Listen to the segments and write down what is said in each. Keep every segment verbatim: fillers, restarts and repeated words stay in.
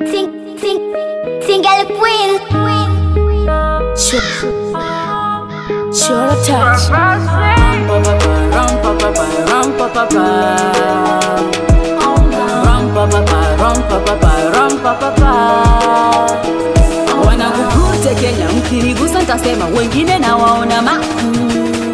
Sing, sing, single queen. Sure, sure touch. Wanakukute Kenya, mkinigusa nitasema wengine na waona makuu,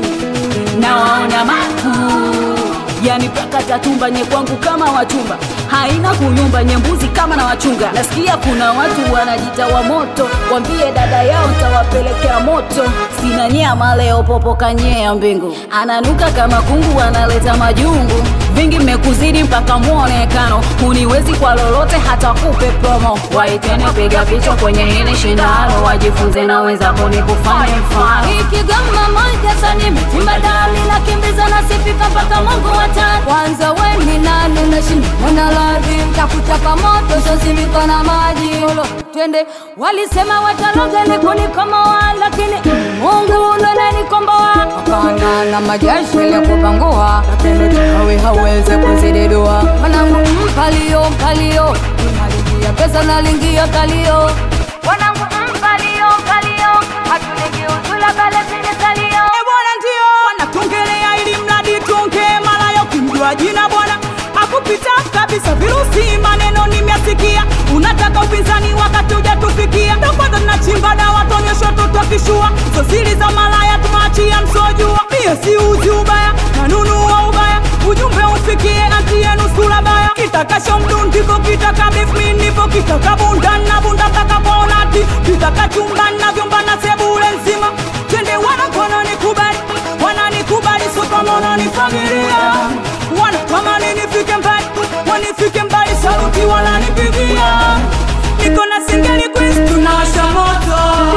na waona makuu. Yani paka tatumba nye kwangu kama wachumba, haina kuyumba nyembuzi kama na wachunga. Nasikia kuna watu wanajita wa moto, wambie dada yao tawapelekea moto. Sina nyama leo popo kanyea mbingu, ananuka kama kungu analeta majungu. Vingi mmekuzidi mpaka muonekano, huniwezi kwa lolote hata kupe promo. Waitene piga picha kwenye hili shindano, wajifunze na wenzako ni kufanya mfano. Ikigama moja sani mitimba dali na kimbiza na sifika mpaka Mungu watani. Kwanza weni nani na shini mwana ladhi, mtakuchapa moto sosi mikona maji. Olo twende walisema wataloga ni kunikomoa, lakini Mungu unone nikomboa. Wakana na majeshi ya kupangua, lakini hawe haweze kuzididua. Wanangu mpalio mpalio, unalingia pesa na lingia kalio. Wanangu mpalio mpalio, hatulingi usula kale sini kalio. E bwana ndio wanatungelea ili mradi tunge malayo kumjua jina bwana. Akupita kabisa virusi maneno nimesikia. Unataka upinzani wakati hujatufikia. Ndio kwanza tunachimba dawa tonyesho tutokishua. So siri za malaya tumaachia msojua. Mie si uzi ubaya na nunua ubaya, ujumbe ufikie anti yenu sura baya. Kitaka shomdundiko kitaka bifmi nipo, kitaka bunda na bunda taka bonati, kitaka chumba na vyumba na sebule nzima. Twende wanakona nikubali, wananikubali so kama wananifagilia. Wanatamani nifike mbali, wanifike mbali saluti wananipigia. Niko na singeli quiz tunawasha moto,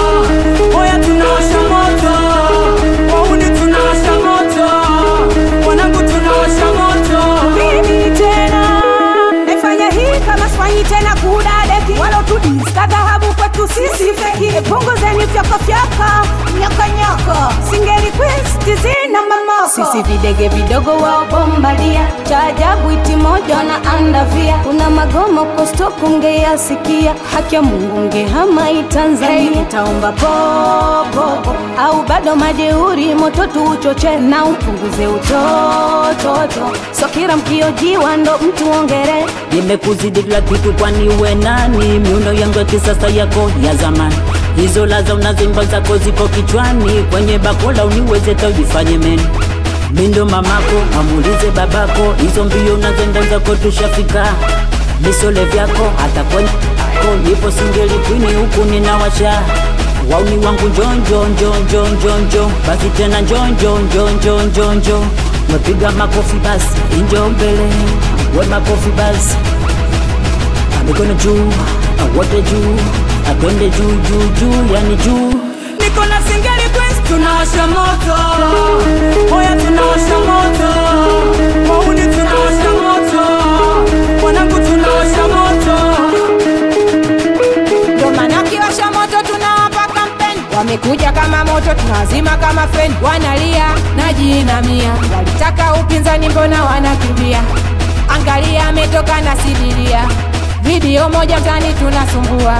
oya tunawasha moto, wauni tunawasha moto, wanangu tunawasha moto. Mimi tena naifanya hii kama swanyi tena kudadeki, wala tudista dhahabu kwetu sisi feki. Punguzeni fyaka fyaka, nyaka nyaka, singeli quiz tizina mamako. Sisi videge vidogo wao bombadia, cha ajabu iti moja na andavia. Kuna magomo kosto kungeyasikia, haki ya Mungu ngehama Tanzania. Hey, nitaomba popo au bado majeuri, moto tuuchoche na upunguze utoto. So kila mkiojiwa ndo mtu ongere. Nimekuzidi kila kitu kwani we nani? Miundo yangu ya kisasa yako ya zamani, hizo laza unazimba zako ziko kichwani. Kwenye bakola uniweze taujifanye meni, mindo mamako amulize babako. Hizo mbio unazenda zako tushafika, misole vyako hata kwenye ako. Nipo singeli kwini huku ninawasha, wauni wangu njonjo njonjo njonjo. Basi tena njonjo njonjo njonjo, wepiga makofi basi injo mbele, we makofi basi. Mikono juu, wote juu, atwende juu juu juu, yani juu. Niko na singeli quiz tunawasha moto, oya tunawasha moto, wauni tunawasha moto, wanangu tunawasha moto. Ndo maana kiwasha moto tunawapa kampeni. Wamekuja kama moto tunazima kama feni. Wanalia na jinamia, walitaka upinzani mbona wanakimbia. Angalia ametoka na sidiria, video moja mtani tunasumbua.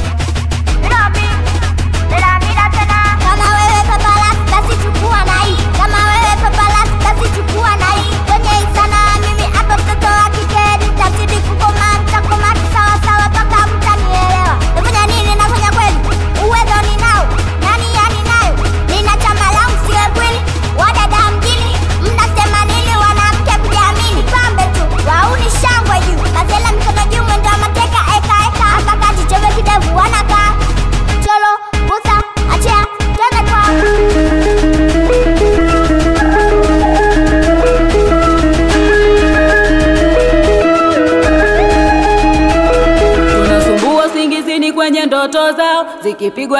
Kama wewe papalas basi chukua na hii. Kama wewe papalas basi chukua na hii. Kwenye isana mimi hapa mtoto wa kike, nitazidi kukoma, nitakoma sawa sawa paka mtanielewa. Nafanya nini nafanya kweli, uwezo ninao, nani yani nayo. Nina chama langu siwe kweli, wadada mjini mnasema nini, wanamke kujiamini. Pambe tu, wauni shangwe juu, mazela mikono juu, mwendo wa mateka eka eka. Hapa kaji chove kidevu wanakaa cholo, busa, achia, twende kwa. Tunasumbua singizini kwenye ndoto zao, zikipigwa